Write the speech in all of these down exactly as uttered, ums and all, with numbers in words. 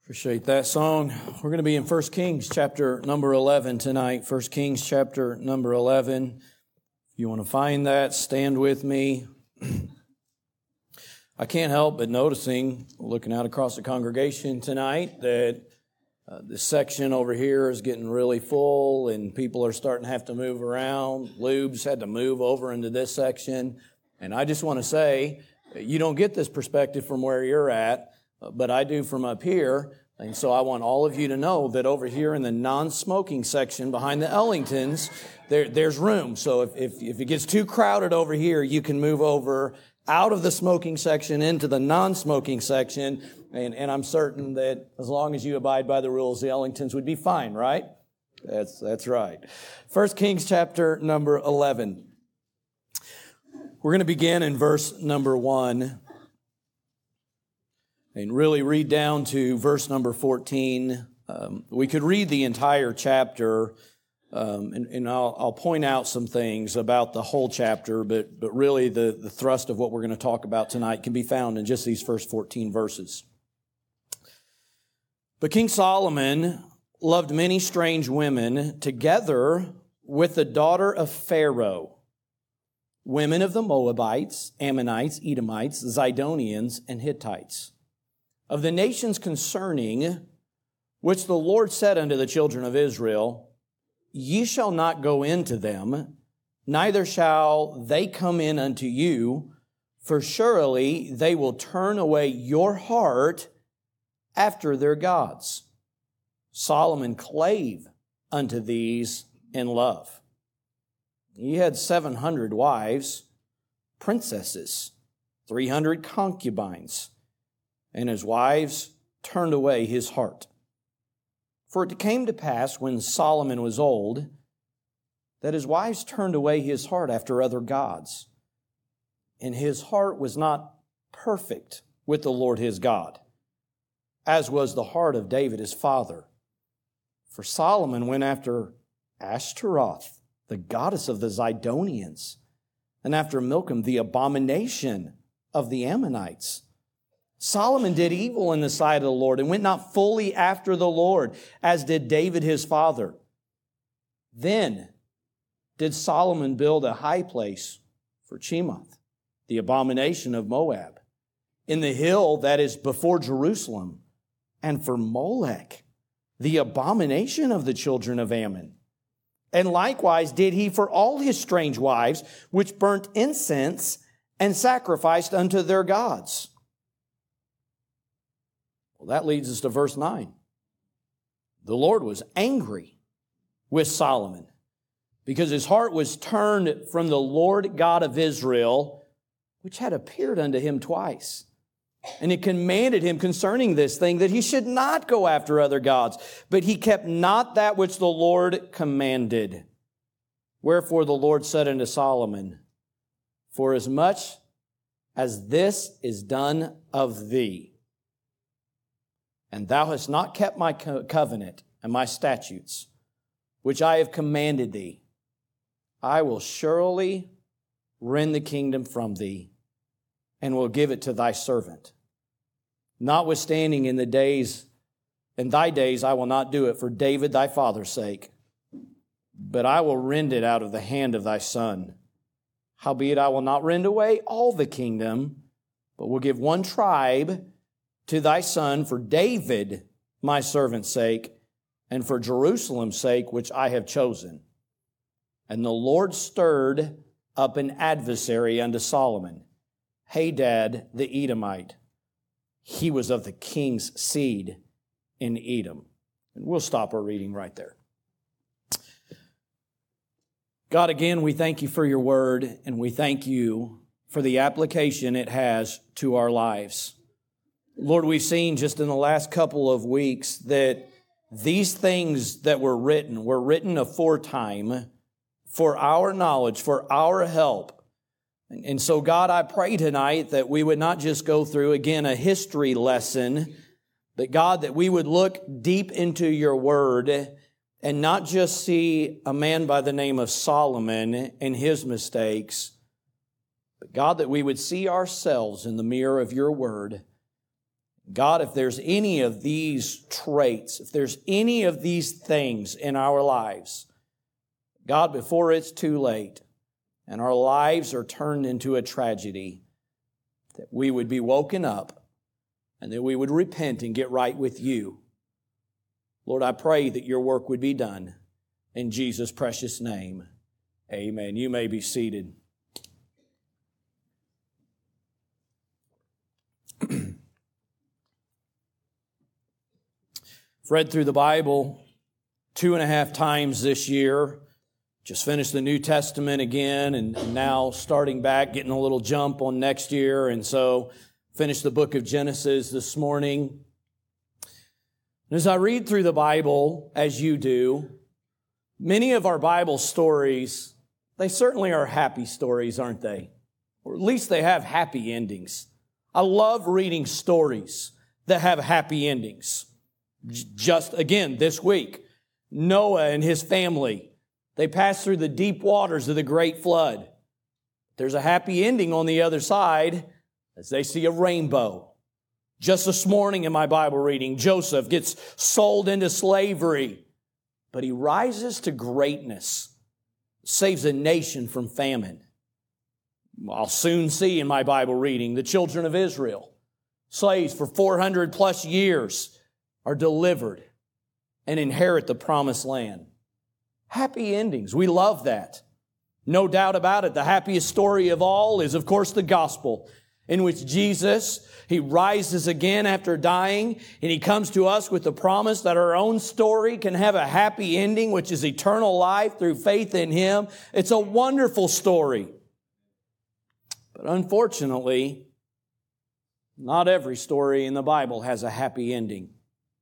Appreciate that song. We're going to be in First Kings chapter number eleven tonight. First Kings chapter number eleven. If you want to find that, stand with me. I can't help but noticing, looking out across the congregation tonight, that uh, this section over here is getting really full and people are starting to have to move around. Lubes had to move over into this section. And I just want to say, you don't get this perspective from where you're at, but I do from up here. And so I want all of you to know that over here in the non-smoking section behind the Ellingtons, there, there's room. So if, if, if it gets too crowded over here, you can move over out of the smoking section into the non-smoking section. And, and I'm certain that as long as you abide by the rules, the Ellingtons would be fine, right? That's, that's right. First Kings chapter number eleven. We're going to begin in verse number one. And really read down to verse number fourteen. Um, we could read the entire chapter, um, and, and I'll, I'll point out some things about the whole chapter, but, but really the, the thrust of what we're going to talk about tonight can be found in just these first fourteen verses. But King Solomon loved many strange women together with the daughter of Pharaoh, women of the Moabites, Ammonites, Edomites, Zidonians, and Hittites, of the nations concerning which the Lord said unto the children of Israel, Ye shall not go into them, neither shall they come in unto you, for surely they will turn away your heart after their gods. Solomon clave unto these in love. He had seven hundred wives, princesses, three hundred concubines, and his wives turned away his heart. For it came to pass when Solomon was old, that his wives turned away his heart after other gods, and his heart was not perfect with the Lord his God, as was the heart of David his father. For Solomon went after Ashtaroth, the goddess of the Zidonians, and after Milcom, the abomination of the Ammonites. Solomon did evil in the sight of the Lord and went not fully after the Lord, as did David his father. Then did Solomon build a high place for Chemoth, the abomination of Moab, in the hill that is before Jerusalem, and for Molech, the abomination of the children of Ammon. And likewise did he for all his strange wives, which burnt incense and sacrificed unto their gods. Well, that leads us to verse nine. The Lord was angry with Solomon because his heart was turned from the Lord God of Israel, which had appeared unto him twice. And it commanded him concerning this thing that he should not go after other gods, but he kept not that which the Lord commanded. Wherefore the Lord said unto Solomon, Forasmuch as this is done of thee, and thou hast not kept my co- covenant and my statutes, which I have commanded thee, I will surely rend the kingdom from thee, and will give it to thy servant. Notwithstanding in the days, in thy days I will not do it for David thy father's sake, but I will rend it out of the hand of thy son. Howbeit I will not rend away all the kingdom, but will give one tribe to thy son for David my servant's sake, and for Jerusalem's sake, which I have chosen. And the Lord stirred up an adversary unto Solomon, Hadad the Edomite. He was of the king's seed in Edom. And we'll stop our reading right there. God, again, we thank you for your word, and we thank you for the application it has to our lives. Lord, we've seen just in the last couple of weeks that these things that were written were written aforetime for our knowledge, for our help. And so, God, I pray tonight that we would not just go through, again, a history lesson, but, God, that we would look deep into your word and not just see a man by the name of Solomon and his mistakes, but, God, that we would see ourselves in the mirror of your word. God, if there's any of these traits, if there's any of these things in our lives, God, before it's too late and our lives are turned into a tragedy, that we would be woken up and that we would repent and get right with you. Lord, I pray that your work would be done. In Jesus' precious name, amen. You may be seated. Read through the Bible two and a half times this year. Just finished the New Testament again, and now starting back, getting a little jump on next year. And so finished the book of Genesis this morning. And as I read through the Bible, as you do, many of our Bible stories, they certainly are happy stories, aren't they? Or at least they have happy endings. I love reading stories that have happy endings. Just again, this week, Noah and his family, they passed through the deep waters of the great flood. There's a happy ending on the other side as they see a rainbow. Just this morning in my Bible reading, Joseph gets sold into slavery, but he rises to greatness, saves a nation from famine. I'll soon see in my Bible reading the children of Israel, slaves for four hundred plus years, are delivered and inherit the promised land. Happy endings. We love that. No doubt about it. The happiest story of all is, of course, the gospel, in which Jesus, He rises again after dying, and He comes to us with the promise that our own story can have a happy ending, which is eternal life through faith in Him. It's a wonderful story. But unfortunately, not every story in the Bible has a happy ending.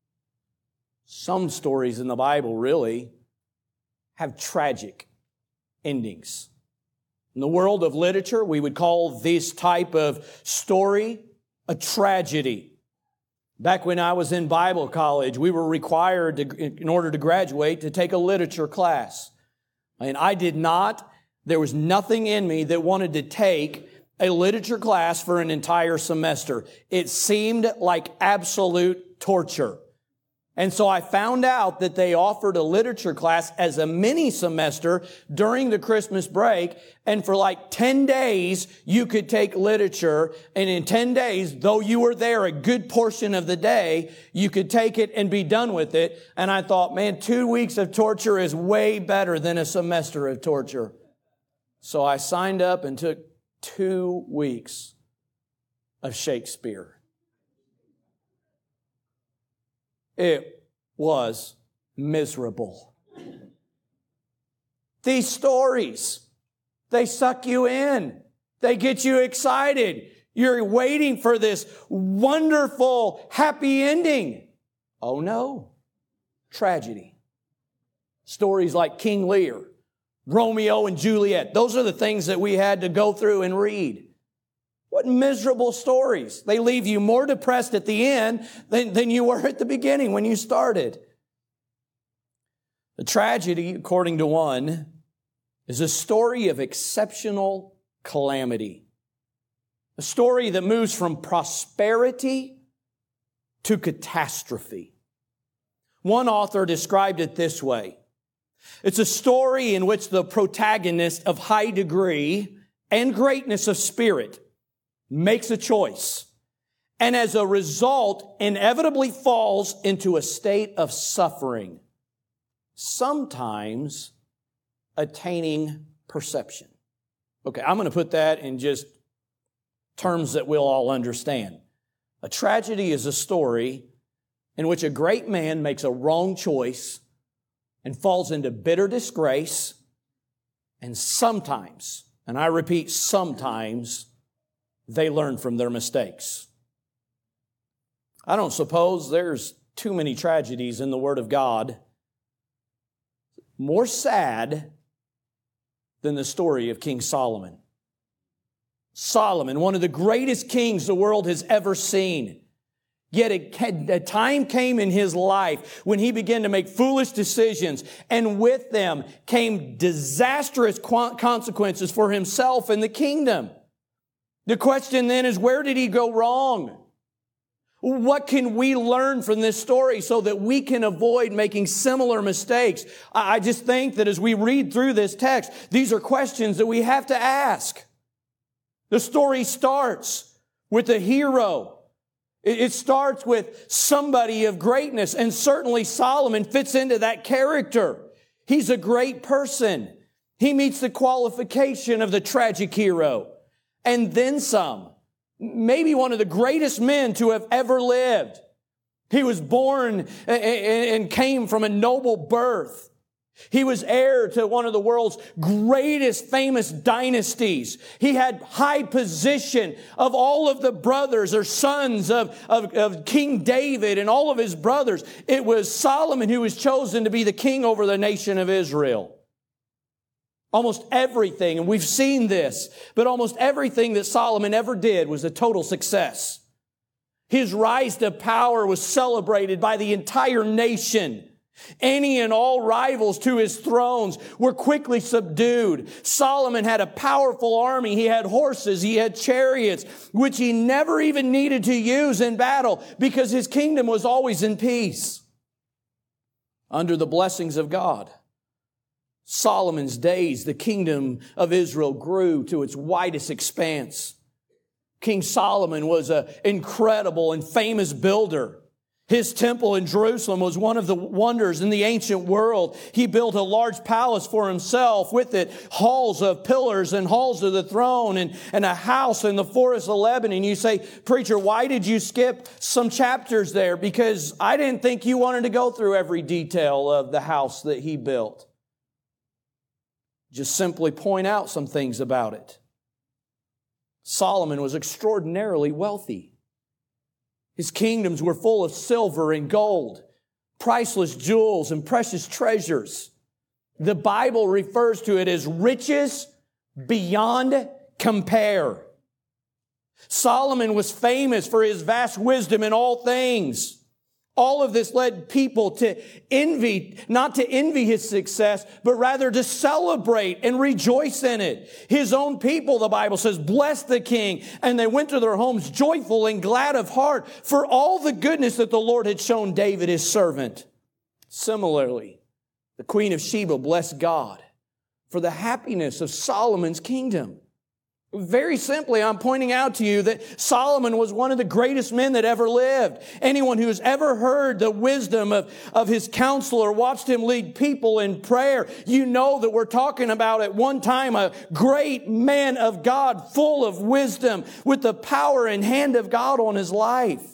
Some stories in the Bible really have tragic endings. In the world of literature, we would call this type of story a tragedy. Back when I was in Bible college, we were required, to, in order to graduate, to take a literature class. And I did not. There was nothing in me that wanted to take a literature class for an entire semester. It seemed like absolute torture. And so I found out that they offered a literature class as a mini semester during the Christmas break. And for like ten days, you could take literature. And in ten days, though you were there a good portion of the day, you could take it and be done with it. And I thought, man, two weeks of torture is way better than a semester of torture. So I signed up and took two weeks of Shakespeare. It was miserable. These stories, they suck you in. They get you excited. You're waiting for this wonderful, happy ending. Oh no, tragedy. Stories like King Lear, Romeo and Juliet, those are the things that we had to go through and read. What miserable stories. They leave you more depressed at the end than, than you were at the beginning when you started. The tragedy, according to one, is a story of exceptional calamity. A story that moves from prosperity to catastrophe. One author described it this way. It's a story in which the protagonist of high degree and greatness of spirit makes a choice, and as a result, inevitably falls into a state of suffering, sometimes attaining perception. Okay, I'm going to put that in just terms that we'll all understand. A tragedy is a story in which a great man makes a wrong choice and falls into bitter disgrace, and sometimes, and I repeat, sometimes, they learn from their mistakes. I don't suppose there's too many tragedies in the Word of God more sad than the story of King Solomon. Solomon, one of the greatest kings the world has ever seen. Yet a, a time came in his life when he began to make foolish decisions, and with them came disastrous consequences for himself and the kingdom. The question then is, where did he go wrong? What can we learn from this story so that we can avoid making similar mistakes? I just think that as we read through this text, these are questions that we have to ask. The story starts with a hero. It starts with somebody of greatness, and certainly Solomon fits into that character. He's a great person. He meets the qualification of the tragic hero, and then some. Maybe one of the greatest men to have ever lived. He was born and came from a noble birth. He was heir to one of the world's greatest famous dynasties. He had high position of all of the brothers or sons of, of, of King David and all of his brothers. It was Solomon who was chosen to be the king over the nation of Israel. Almost everything, and we've seen this, but almost everything that Solomon ever did was a total success. His rise to power was celebrated by the entire nation. Any and all rivals to his thrones were quickly subdued. Solomon had a powerful army. He had horses. He had chariots, which he never even needed to use in battle because his kingdom was always in peace under the blessings of God. Solomon's days, the kingdom of Israel grew to its widest expanse. King Solomon was an incredible and famous builder. His temple in Jerusalem was one of the wonders in the ancient world. He built a large palace for himself, with it halls of pillars and halls of the throne, and, and a house in the forest of Lebanon. You say, preacher, why did you skip some chapters there? Because I didn't think you wanted to go through every detail of the house that he built. Just simply point out some things about it. Solomon was extraordinarily wealthy. His kingdoms were full of silver and gold, priceless jewels and precious treasures. The Bible refers to it as riches beyond compare. Solomon was famous for his vast wisdom in all things. All of this led people to envy, not to envy his success, but rather to celebrate and rejoice in it. His own people, the Bible says, blessed the king, and they went to their homes joyful and glad of heart for all the goodness that the Lord had shown David, his servant. Similarly, the Queen of Sheba blessed God for the happiness of Solomon's kingdom. Very simply, I'm pointing out to you that Solomon was one of the greatest men that ever lived. Anyone who has ever heard the wisdom of, of his counsel or watched him lead people in prayer, you know that we're talking about at one time a great man of God, full of wisdom, with the power and hand of God on his life.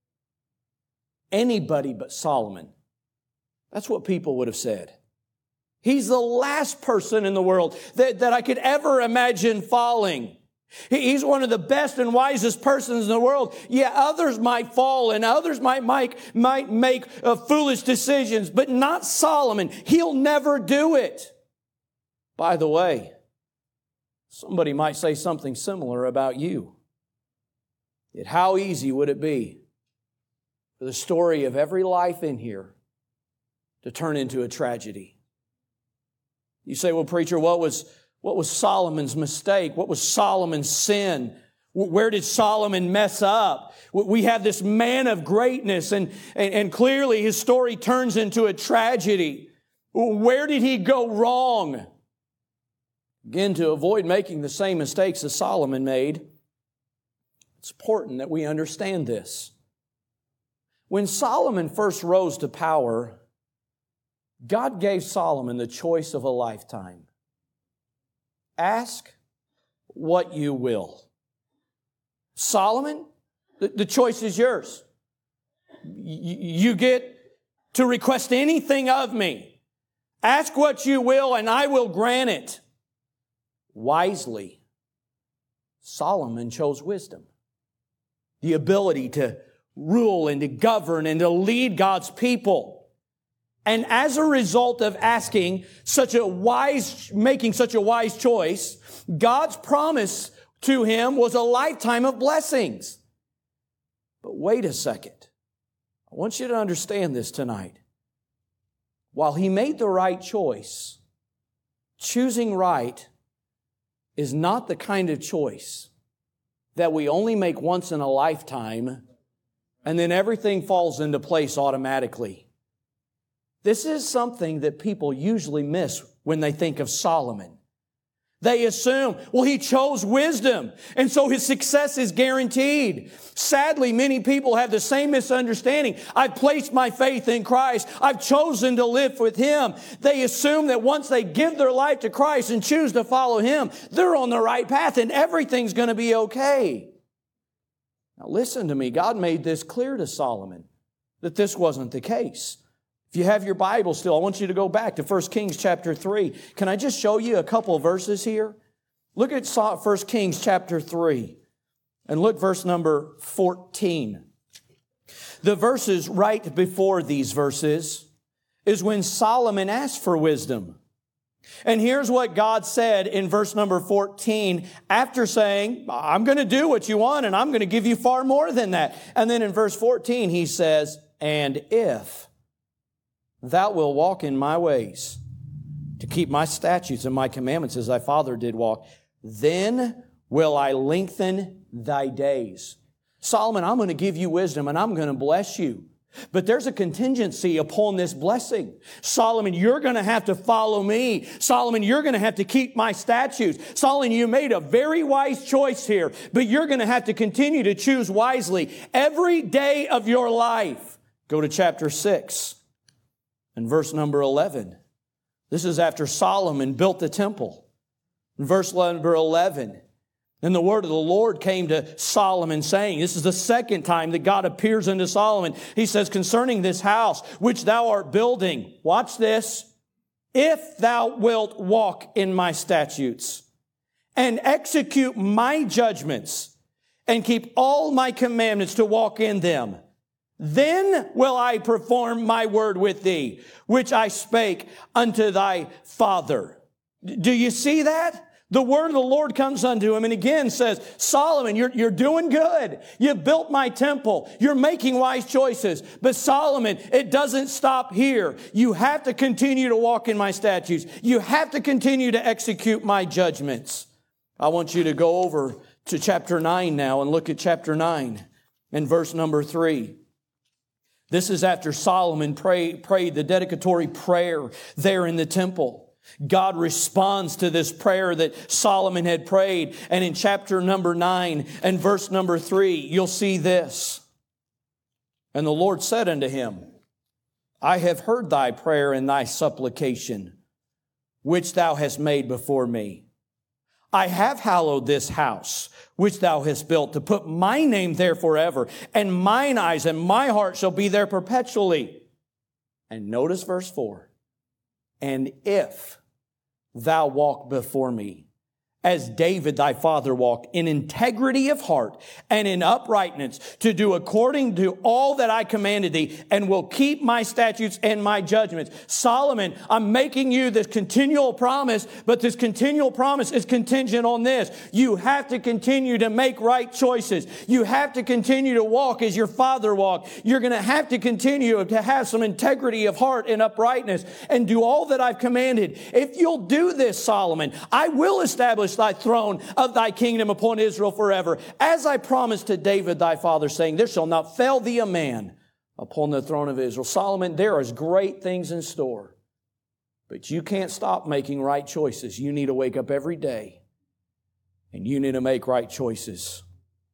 Anybody but Solomon. That's what people would have said. He's the last person in the world that, that I could ever imagine falling. He's one of the best and wisest persons in the world. Yeah, others might fall and others might make, might make uh, foolish decisions, but not Solomon. He'll never do it. By the way, somebody might say something similar about you. Yet how easy would it be for the story of every life in here to turn into a tragedy? You say, well, preacher, what was, what was Solomon's mistake? What was Solomon's sin? Where did Solomon mess up? We have this man of greatness, and, and, and clearly his story turns into a tragedy. Where did he go wrong? Again, to avoid making the same mistakes as Solomon made, it's important that we understand this. When Solomon first rose to power, God gave Solomon the choice of a lifetime. Ask what you will. Solomon, the, the choice is yours. Y- you get to request anything of me. Ask what you will, and I will grant it. Wisely, Solomon chose wisdom. The ability to rule and to govern and to lead God's people. And as a result of asking such a wise, making such a wise choice, God's promise to him was a lifetime of blessings. But wait a second. I want you to understand this tonight. While he made the right choice, choosing right is not the kind of choice that we only make once in a lifetime And then everything falls into place automatically. This is something that people usually miss when they think of Solomon. They assume, well, he chose wisdom, and so his success is guaranteed. Sadly, many people have the same misunderstanding. I've placed my faith in Christ. I've chosen to live with Him. They assume that once they give their life to Christ and choose to follow Him, they're on the right path and everything's going to be okay. Now listen to me. God made this clear to Solomon that this wasn't the case. If you have your Bible still, I want you to go back to First Kings chapter three. Can I just show you a couple of verses here? Look at First Kings chapter three and look verse number fourteen. The verses right before these verses is when Solomon asked for wisdom. And here's what God said in verse number fourteen, after saying, I'm going to do what you want and I'm going to give you far more than that. And then in verse fourteen, He says, and if thou wilt walk in my ways, to keep my statutes and my commandments as thy father did walk, then will I lengthen thy days. Solomon, I'm going to give you wisdom and I'm going to bless you. But there's a contingency upon this blessing. Solomon, you're going to have to follow me. Solomon, you're going to have to keep my statutes. Solomon, you made a very wise choice here, but you're going to have to continue to choose wisely every day of your life. Go to chapter six. And verse number eleven. This is after Solomon built the temple. In verse number eleven. And the word of the Lord came to Solomon saying, this is the second time that God appears unto Solomon. He says, concerning this house which thou art building, watch this, if thou wilt walk in my statutes and execute my judgments and keep all my commandments to walk in them, then will I perform my word with thee, which I spake unto thy father. Do you see that? The word of the Lord comes unto him and again says, Solomon, you're, you're doing good. You built my temple. You're making wise choices. But Solomon, it doesn't stop here. You have to continue to walk in my statutes. You have to continue to execute my judgments. I want you to go over to chapter nine now and look at chapter nine and verse number three. This is after Solomon pray, prayed the dedicatory prayer there in the temple. God responds to this prayer that Solomon had prayed. And in chapter number nine and verse number three, you'll see this. And the Lord said unto him, I have heard thy prayer and thy supplication, which thou hast made before me. I have hallowed this house, which thou hast built, to put my name there forever, and mine eyes and my heart shall be there perpetually. And notice verse four. And if thou walk before me, as David thy father walked, in integrity of heart and in uprightness, to do according to all that I commanded thee, and will keep my statutes and my judgments. Solomon, I'm making you this continual promise, but this continual promise is contingent on this. You have to continue to make right choices. You have to continue to walk as your father walked. You're going to have to continue to have some integrity of heart and uprightness and do all that I've commanded. If you'll do this, Solomon, I will establish thy throne of thy kingdom upon Israel forever, as I promised to David thy father, saying, there shall not fail thee a man upon the throne of Israel. Solomon, there is great things in store, but you can't stop making right choices. You need to wake up every day and you need to make right choices.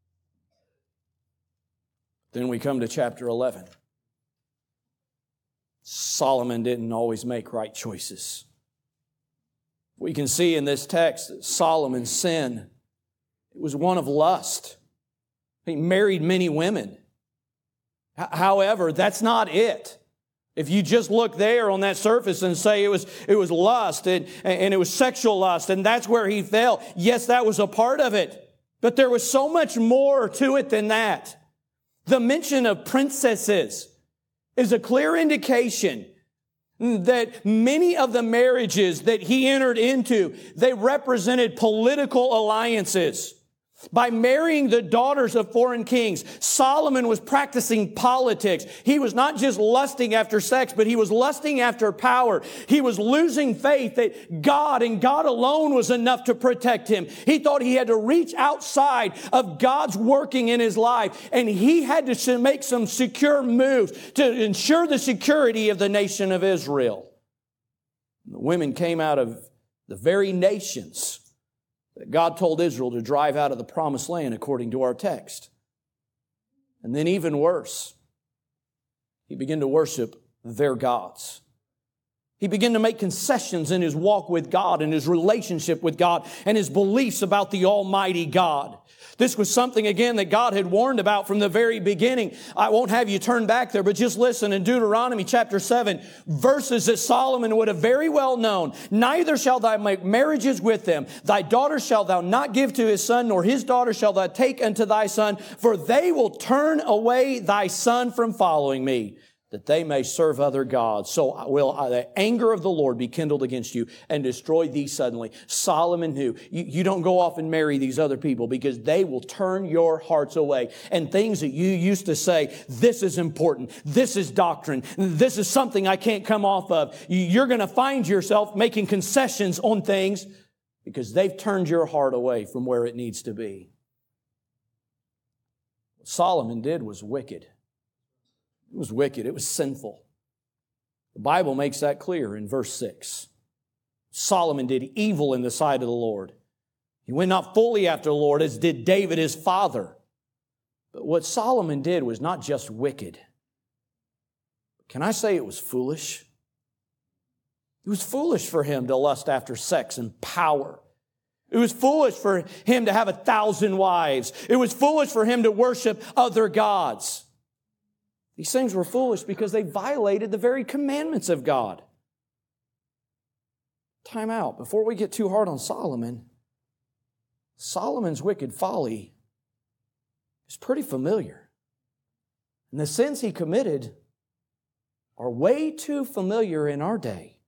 Then we come to chapter eleven. Solomon didn't always make right choices. We can see in this text that Solomon's sin, it was one of lust. He married many women. H- however, that's not it. If you just look there on that surface and say it was, it was lust and, and it was sexual lust and that's where he fell, yes, that was a part of it. But there was so much more to it than that. The mention of princesses is a clear indication that many of the marriages that he entered into, they represented political alliances. By marrying the daughters of foreign kings, Solomon was practicing politics. He was not just lusting after sex, but he was lusting after power. He was losing faith that God and God alone was enough to protect him. He thought he had to reach outside of God's working in his life, and he had to make some secure moves to ensure the security of the nation of Israel. The women came out of the very nations that God told Israel to drive out of the promised land according to our text. And then even worse, he began to worship their gods. He began to make concessions in his walk with God and his relationship with God and his beliefs about the Almighty God. This was something, again, that God had warned about from the very beginning. I won't have you turn back there, but just listen in Deuteronomy chapter seven, verses that Solomon would have very well known. Neither shall thou make marriages with them. Thy daughter shalt thou not give to his son, nor his daughter shalt thou take unto thy son, for they will turn away thy son from following me, that they may serve other gods. So will the anger of the Lord be kindled against you and destroy thee suddenly. Solomon knew, you, you don't go off and marry these other people because they will turn your hearts away. And things that you used to say, this is important, this is doctrine, this is something I can't come off of. You're going to find yourself making concessions on things because they've turned your heart away from where it needs to be. What Solomon did was wicked. It was wicked. It was sinful. The Bible makes that clear in verse six. Solomon did evil in the sight of the Lord. He went not fully after the Lord as did David his father. But what Solomon did was not just wicked. Can I say it was foolish? It was foolish for him to lust after sex and power. It was foolish for him to have a thousand wives. It was foolish for him to worship other gods. These things were foolish because they violated the very commandments of God. Time out. Before we get too hard on Solomon, Solomon's wicked folly is pretty familiar. And the sins he committed are way too familiar in our day.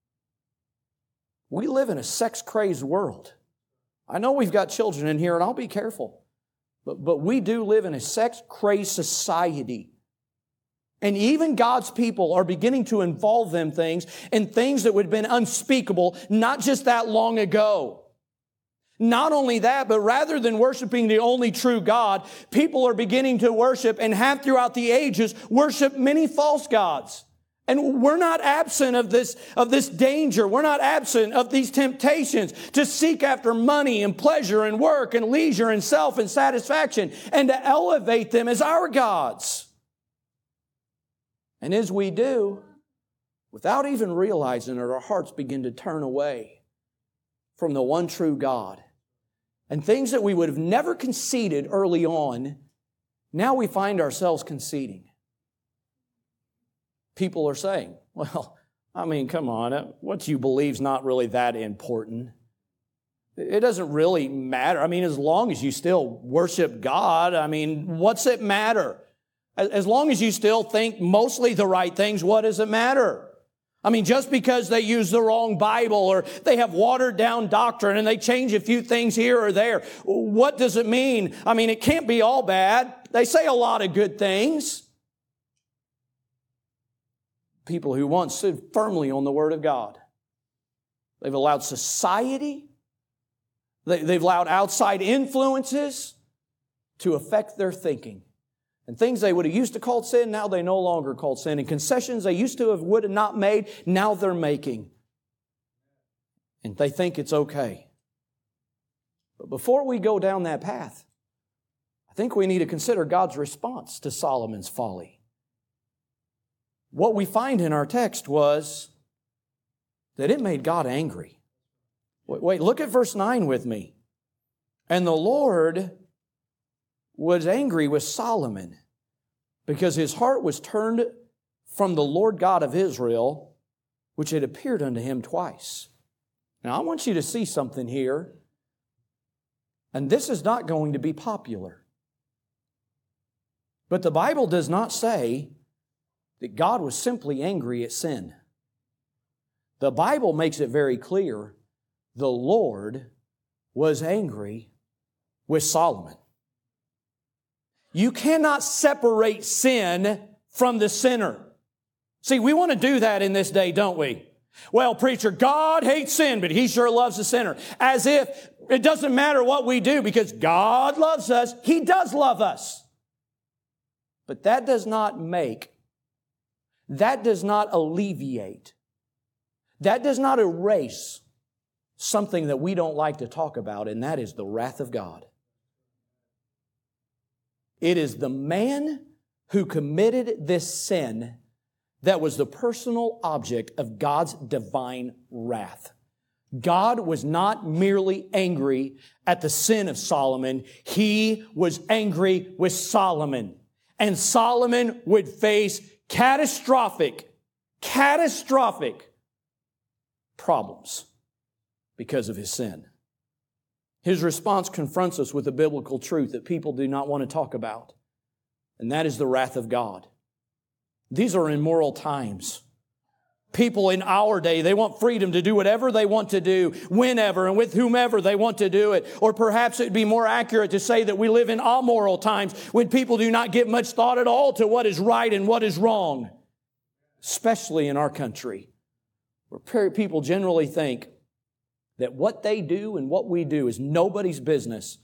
We live in a sex-crazed world. I know we've got children in here, and I'll be careful. But, but we do live in a sex-crazed society. And even God's people are beginning to involve them things in things that would have been unspeakable not just that long ago. Not only that, but rather than worshiping the only true God, people are beginning to worship and have throughout the ages worshiped many false gods. And we're not absent of this, of this danger. We're not absent of these temptations to seek after money and pleasure and work and leisure and self and satisfaction and to elevate them as our gods. And as we do, without even realizing it, our hearts begin to turn away from the one true God. And things that we would have never conceded early on, now we find ourselves conceding. People are saying, well, I mean, come on, what you believe is not really that important. It doesn't really matter. I mean, as long as you still worship God, I mean, what's it matter? As long as you still think mostly the right things, what does it matter? I mean, just because they use the wrong Bible or they have watered down doctrine and they change a few things here or there, what does it mean? I mean, it can't be all bad. They say a lot of good things. People who once stood firmly on the Word of God. They've allowed society, they've allowed outside influences to affect their thinking. And things they would have used to call sin, now they no longer call sin. And concessions they used to have would have not made, now they're making. And they think it's okay. But before we go down that path, I think we need to consider God's response to Solomon's folly. What we find in our text was that it made God angry. Wait, wait, look at verse nine with me. And the Lord was angry with Solomon because his heart was turned from the Lord God of Israel, which had appeared unto him twice. Now, I want you to see something here, and this is not going to be popular. But the Bible does not say that God was simply angry at sin. The Bible makes it very clear the Lord was angry with Solomon. You cannot separate sin from the sinner. See, we want to do that in this day, don't we? Well, preacher, God hates sin, but He sure loves the sinner. As if it doesn't matter what we do because God loves us. He does love us. But that does not make, that does not alleviate, that does not erase something that we don't like to talk about, and that is the wrath of God. It is the man who committed this sin that was the personal object of God's divine wrath. God was not merely angry at the sin of Solomon. He was angry with Solomon. And Solomon would face catastrophic, catastrophic problems because of his sin. His response confronts us with a biblical truth that people do not want to talk about, and that is the wrath of God. These are immoral times. People in our day, they want freedom to do whatever they want to do, whenever and with whomever they want to do it. Or perhaps it would be more accurate to say that we live in amoral times when people do not give much thought at all to what is right and what is wrong. Especially in our country, where people generally think that what they do and what we do is nobody's business.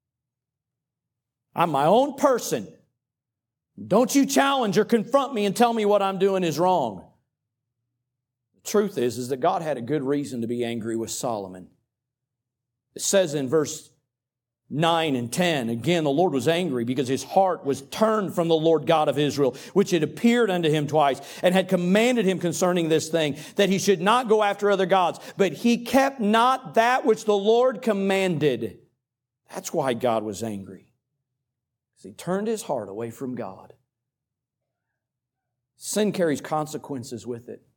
I'm my own person. Don't you challenge or confront me and tell me what I'm doing is wrong. The truth is, is that God had a good reason to be angry with Solomon. It says in verse nine and ten, again, the Lord was angry because his heart was turned from the Lord God of Israel, which had appeared unto him twice and had commanded him concerning this thing, that he should not go after other gods. But he kept not that which the Lord commanded. That's why God was angry. He turned his heart away from God. Sin carries consequences with it.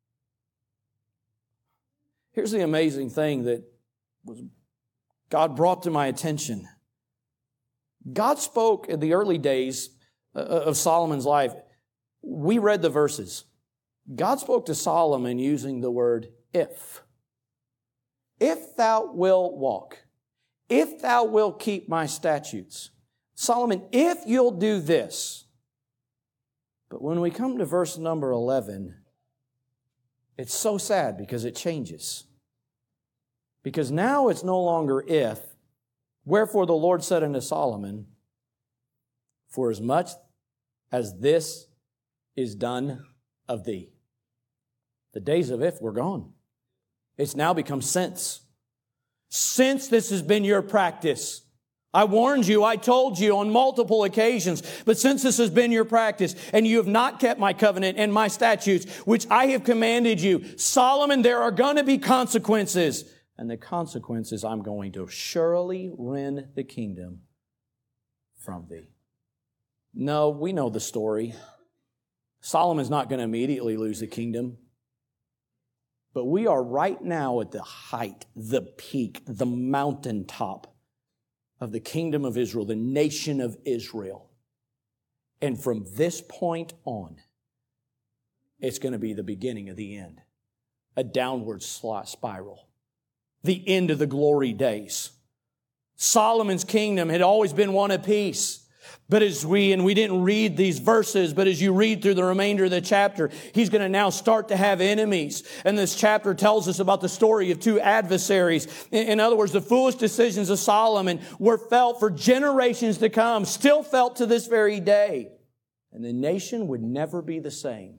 Here's the amazing thing that was God brought to my attention. God spoke in the early days of Solomon's life. We read the verses. God spoke to Solomon using the word if. If thou wilt walk, if thou wilt keep my statutes. Solomon, if you'll do this. But when we come to verse number eleven, it's so sad because it changes. Because now it's no longer if. Wherefore the Lord said unto Solomon, for as much as this is done of thee. The days of if were gone. It's now become since. Since this has been your practice. I warned you, I told you on multiple occasions, but since this has been your practice and you have not kept my covenant and my statutes, which I have commanded you, Solomon, there are going to be consequences. And the consequences, I'm going to surely rend the kingdom from thee. No, we know the story. Solomon's not going to immediately lose the kingdom. But we are right now at the height, the peak, the mountaintop of the kingdom of Israel, the nation of Israel. And from this point on, it's going to be the beginning of the end. A downward spiral. The end of the glory days. Solomon's kingdom had always been one of peace. But as we, and we didn't read these verses, but as you read through the remainder of the chapter, he's going to now start to have enemies. And this chapter tells us about the story of two adversaries. In other words, the foolish decisions of Solomon were felt for generations to come, still felt to this very day. And the nation would never be the same.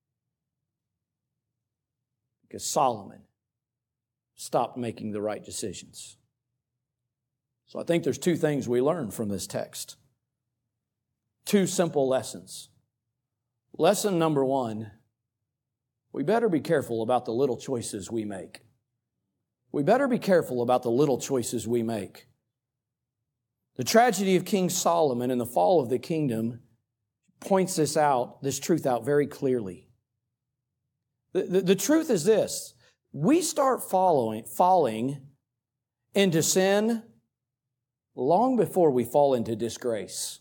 Because Solomon stopped making the right decisions. So I think there's two things we learn from this text. Two simple lessons. Lesson number one, we better be careful about the little choices we make. We better be careful about the little choices we make. The tragedy of King Solomon and the fall of the kingdom points this out, this truth out very clearly. The, the, the truth is this. We start following, falling into sin long before we fall into disgrace.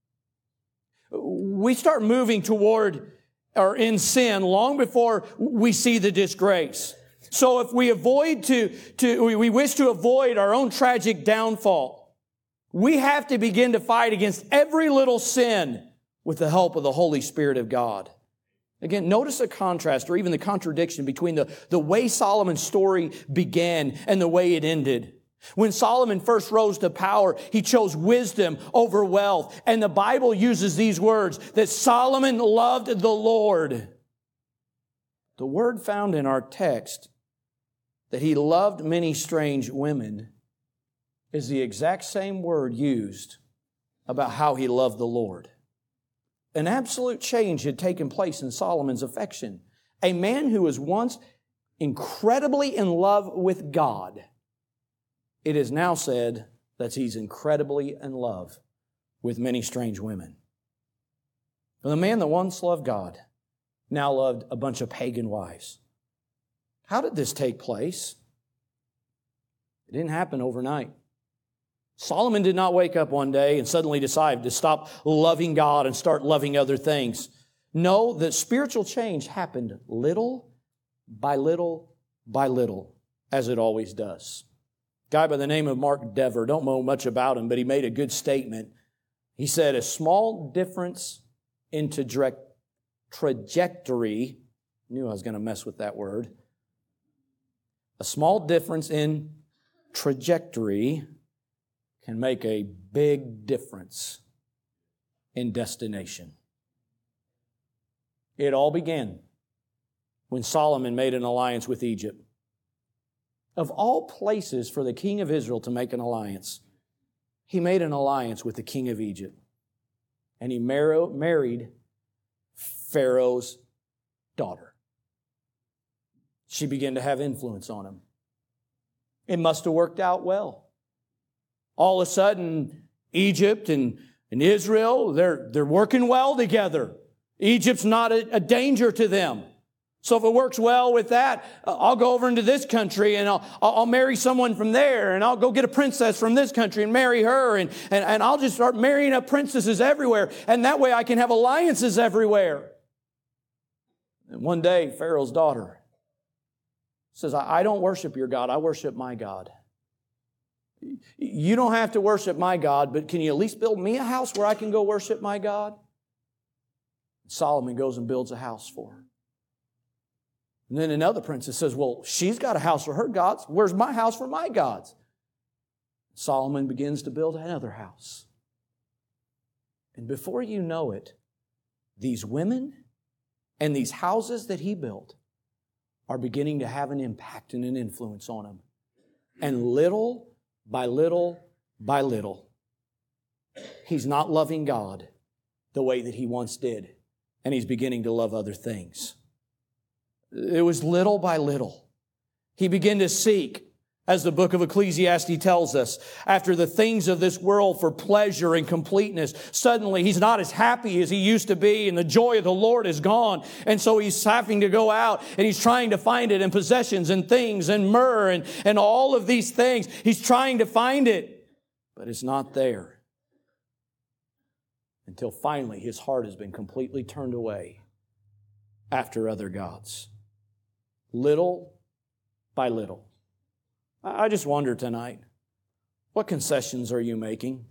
We start moving toward or in sin long before we see the disgrace. So if we avoid to, to we wish to avoid our own tragic downfall, We have to begin to fight against every little sin with the help of the Holy Spirit of God. Again, notice a contrast or even the contradiction between the, the way Solomon's story began and the way it ended. When Solomon first rose to power, he chose wisdom over wealth. And the Bible uses these words, that Solomon loved the Lord. The word found in our text, that he loved many strange women, is the exact same word used about how he loved the Lord. An absolute change had taken place in Solomon's affection. A man who was once incredibly in love with God, it is now said that he's incredibly in love with many strange women. The man that once loved God now loved a bunch of pagan wives. How did this take place? It didn't happen overnight. Solomon did not wake up one day and suddenly decide to stop loving God and start loving other things. No, the spiritual change happened little by little by little, as it always does. A guy by the name of Mark Dever, don't know much about him, but he made a good statement. He said, a small difference in tra- trajectory, knew I was going to mess with that word, a small difference in trajectory can make a big difference in destination. It all began when Solomon made an alliance with Egypt. Of all places for the king of Israel to make an alliance, he made an alliance with the king of Egypt. And he mar- married Pharaoh's daughter. She began to have influence on him. It must have worked out well. All of a sudden, Egypt and, and Israel, they're, they're working well together. Egypt's not a, a danger to them. So if it works well with that, I'll go over into this country and I'll, I'll marry someone from there, and I'll go get a princess from this country and marry her, and, and, and I'll just start marrying up princesses everywhere, and that way I can have alliances everywhere. And one day, Pharaoh's daughter says, I, I don't worship your God, I worship my God. You don't have to worship my God, but can you at least build me a house where I can go worship my God? Solomon goes and builds a house for her. And then another princess says, well, she's got a house for her gods. Where's my house for my gods? Solomon begins to build another house. And before you know it, these women and these houses that he built are beginning to have an impact and an influence on him. And little by little by little, he's not loving God the way that he once did. And he's beginning to love other things. It was little by little. He began to seek, as the book of Ecclesiastes tells us, after the things of this world for pleasure and completeness. Suddenly, he's not as happy as he used to be, and the joy of the Lord is gone. And so he's having to go out, and he's trying to find it in possessions and things and myrrh and, and all of these things. He's trying to find it, but it's not there. Until finally, his heart has been completely turned away after other gods. Little by little. I just wonder tonight, what concessions are you making?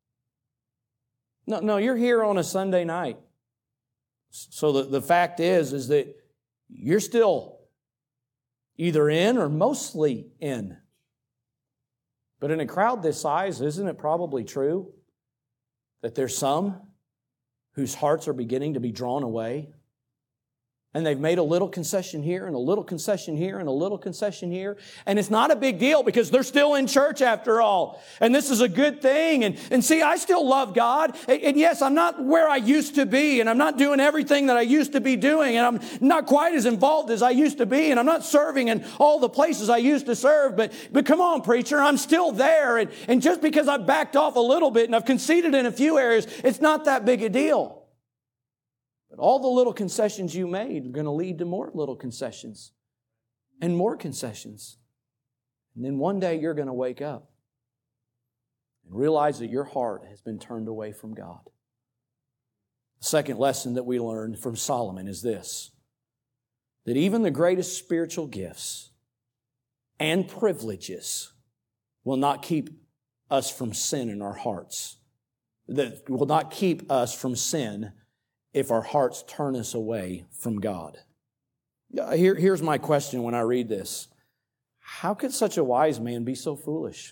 No, no, you're here on a Sunday night. So the, the fact is, is that you're still either in or mostly in. But in a crowd this size, isn't it probably true that there's some whose hearts are beginning to be drawn away? And they've made a little concession here and a little concession here and a little concession here. And it's not a big deal because they're still in church after all. And this is a good thing. And, and see, I still love God. And, and yes, I'm not where I used to be. And I'm not doing everything that I used to be doing. And I'm not quite as involved as I used to be. And I'm not serving in all the places I used to serve. But, but come on, preacher, I'm still there. And, and just because I've backed off a little bit and I've conceded in a few areas, it's not that big a deal. But all the little concessions you made are going to lead to more little concessions and more concessions. And then one day you're going to wake up and realize that your heart has been turned away from God. The second lesson that we learned from Solomon is this, that even the greatest spiritual gifts and privileges will not keep us from sin in our hearts. That will not keep us from sin if our hearts turn us away from God. Here, here's my question when I read this. How could such a wise man be so foolish?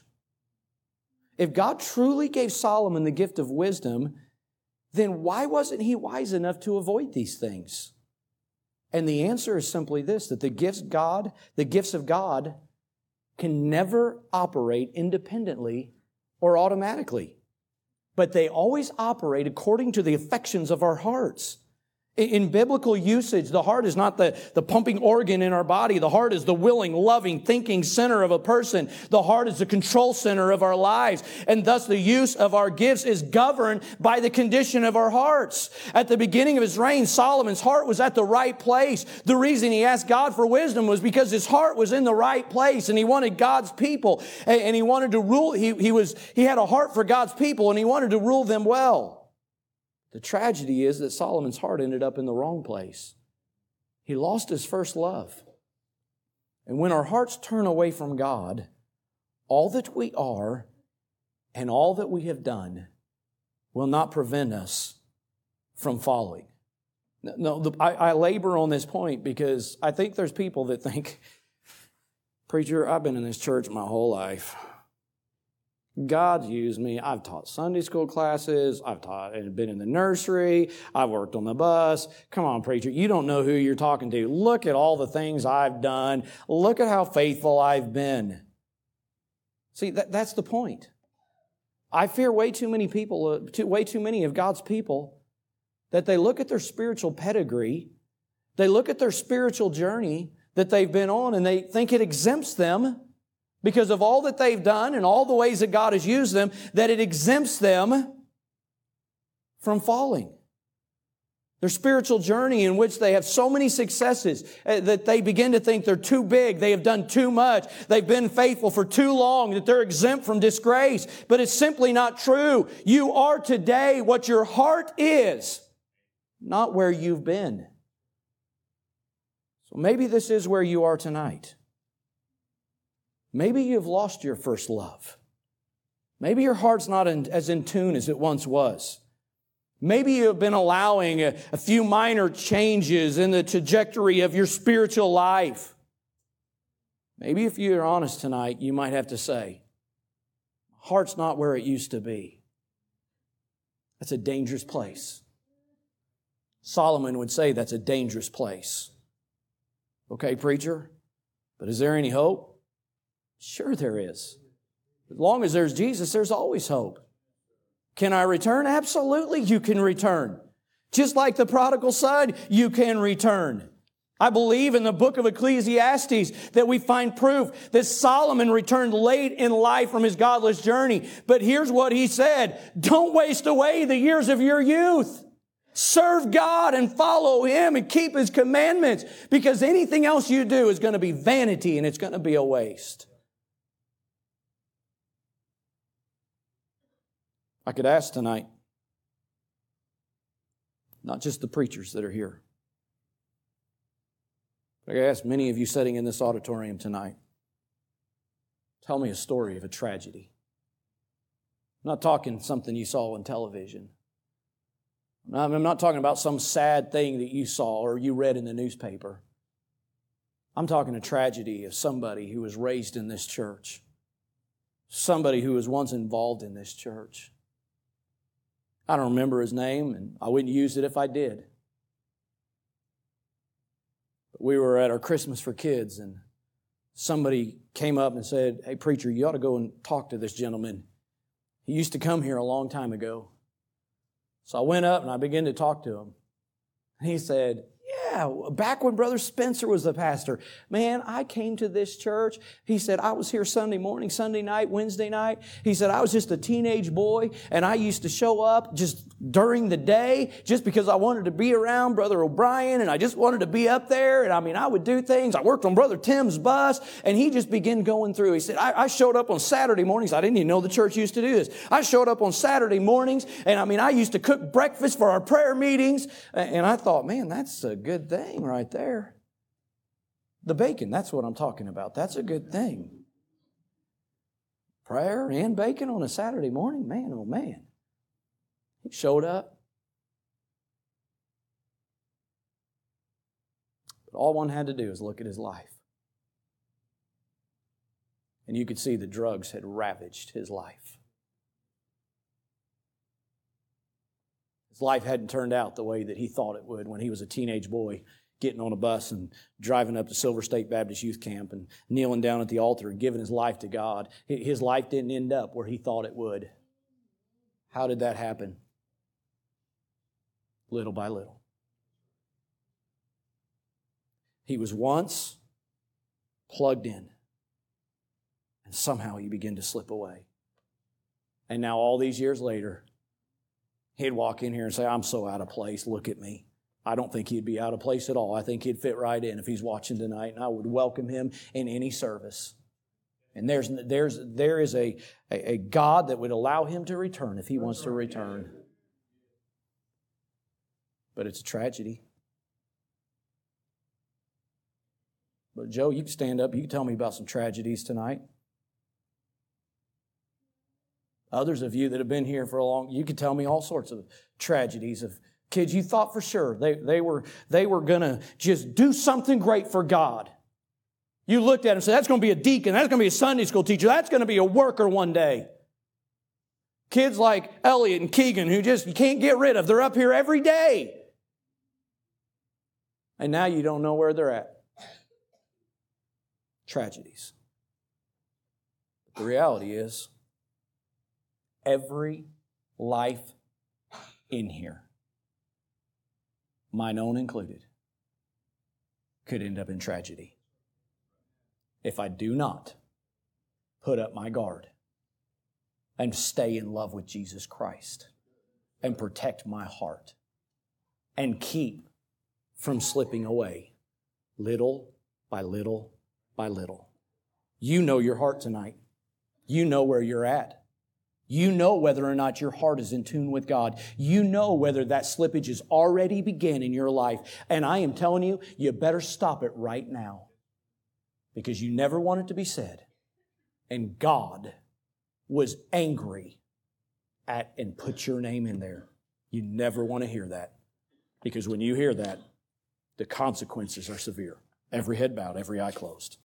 If God truly gave Solomon the gift of wisdom, then why wasn't he wise enough to avoid these things? And the answer is simply this, that the gifts God, the gifts of God can never operate independently or automatically, but they always operate according to the affections of our hearts. In biblical usage, the heart is not the, the pumping organ in our body. The heart is the willing, loving, thinking center of a person. The heart is the control center of our lives. And thus the use of our gifts is governed by the condition of our hearts. At the beginning of his reign, Solomon's heart was at the right place. The reason he asked God for wisdom was because his heart was in the right place and he wanted God's people and he wanted to rule. He, he was, he had a heart for God's people and he wanted to rule them well. The tragedy is that Solomon's heart ended up in the wrong place. He lost his first love. And when our hearts turn away from God, all that we are and all that we have done will not prevent us from following. No, the, I, I labor on this point because I think there's people that think, preacher, I've been in this church my whole life. God's used me. I've taught Sunday school classes. I've taught and been in the nursery. I've worked on the bus. Come on, preacher. You don't know who you're talking to. Look at all the things I've done. Look at how faithful I've been. See, that, that's the point. I fear way too many people, uh, too, way too many of God's people, that they look at their spiritual pedigree, they look at their spiritual journey that they've been on, and they think it exempts them because of all that they've done and all the ways that God has used them, that it exempts them from falling. Their spiritual journey in which they have so many successes that they begin to think they're too big, they have done too much, they've been faithful for too long, that they're exempt from disgrace. But it's simply not true. You are today what your heart is, not where you've been. So maybe this is where you are tonight. Maybe you've lost your first love. Maybe your heart's not in, as in tune as it once was. Maybe you've been allowing a, a few minor changes in the trajectory of your spiritual life. Maybe if you're honest tonight, you might have to say, heart's not where it used to be. That's a dangerous place. Solomon would say that's a dangerous place. Okay, preacher, but is there any hope? Sure there is. As long as there's Jesus, there's always hope. Can I return? Absolutely, you can return. Just like the prodigal son, you can return. I believe in the book of Ecclesiastes that we find proof that Solomon returned late in life from his godless journey. But here's what he said: don't waste away the years of your youth. Serve God and follow Him and keep His commandments, because anything else you do is going to be vanity and it's going to be a waste. I could ask tonight, not just the preachers that are here, but I could ask many of you sitting in this auditorium tonight, tell me a story of a tragedy. I'm not talking something you saw on television. I'm not talking about some sad thing that you saw or you read in the newspaper. I'm talking a tragedy of somebody who was raised in this church, somebody who was once involved in this church. I don't remember his name, and I wouldn't use it if I did. But we were at our Christmas for Kids, and somebody came up and said, "Hey, preacher, you ought to go and talk to this gentleman. He used to come here a long time ago." So I went up and I began to talk to him. And he said, "Yeah, back when Brother Spencer was the pastor, man, I came to this church." He said, "I was here Sunday morning, Sunday night, Wednesday night." He said, "I was just a teenage boy, and I used to show up just during the day just because I wanted to be around Brother O'Brien, and I just wanted to be up there. And I mean, I would do things. I worked on Brother Tim's bus." And he just began going through. He said, I, I showed up on Saturday mornings. I didn't even know the church used to do this. I showed up on Saturday mornings, and I mean, I used to cook breakfast for our prayer meetings. And I thought, man, that's a good thing right there. The bacon, that's what I'm talking about. That's a good thing. Prayer and bacon on a Saturday morning? Man, oh man. He showed up. But all one had to do is look at his life. And you could see the drugs had ravaged his life. His life hadn't turned out the way that he thought it would when he was a teenage boy, getting on a bus and driving up to Silver State Baptist Youth Camp and kneeling down at the altar and giving his life to God. His life didn't end up where he thought it would. How did that happen? Little by little. He was once plugged in, and somehow he began to slip away. And now all these years later, he'd walk in here and say, I'm so out of place, look at me. I don't think he'd be out of place at all. I think he'd fit right in if he's watching tonight, and I would welcome him in any service. And there's, there's, there is a, a, a God that would allow him to return if he wants to return. But it's a tragedy. But Joe, you can stand up. You can tell me about some tragedies tonight. Others of you that have been here for a long, you can tell me all sorts of tragedies of kids you thought for sure they, they were, they were going to just do something great for God. You looked at them and said, that's going to be a deacon, that's going to be a Sunday school teacher, that's going to be a worker one day. Kids like Elliot and Keegan who just you can't get rid of. They're up here every day. And now you don't know where they're at. Tragedies. But the reality is, every life in here, mine own included, could end up in tragedy if I do not put up my guard and stay in love with Jesus Christ and protect my heart and keep from slipping away little by little by little. You know your heart tonight. You know where you're at. You know whether or not your heart is in tune with God. You know whether that slippage has already begun in your life. And I am telling you, you better stop it right now. Because you never want it to be said. And God was angry at and put your name in there. You never want to hear that. Because when you hear that, the consequences are severe. Every head bowed, every eye closed.